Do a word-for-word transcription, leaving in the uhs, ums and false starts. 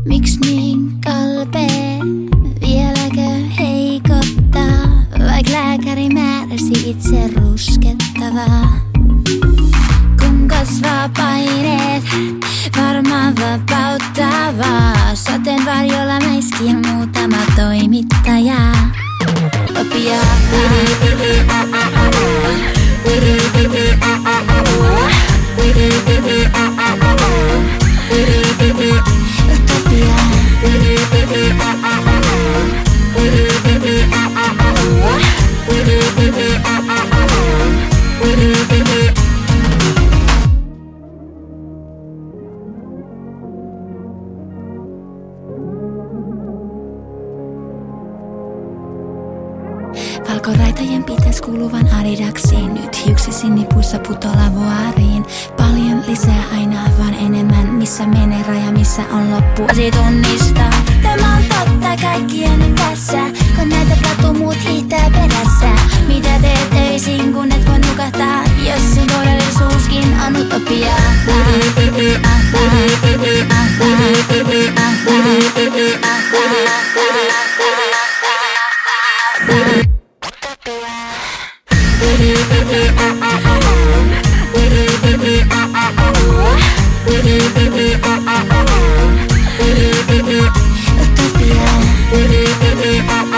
Miks niin kalpee? Vieläkö heikottaa? Vaik lääkäri määräsi itse ruskettavaa. Kun kasvaa paineet, varmaan vapauttavaa. Sateenvarjolla mäiskii muutama toimittaja. Utopia. Valkoraitojen pitäis kuuluvan Adidaksiin. Nyt hiuksisi nipuissa putolla vuoriin. Paljon lisää aina vaan enemmän. Missä menee raja, missä on loppu. Asi tunnistaa. Tämä on totta kaikkien tässä. Kun näitä katu muut hiihtää perässä. Mitä teet öisin kun et voi nukahtaa? Jos sun todellisuuskin on utopia. Utopia.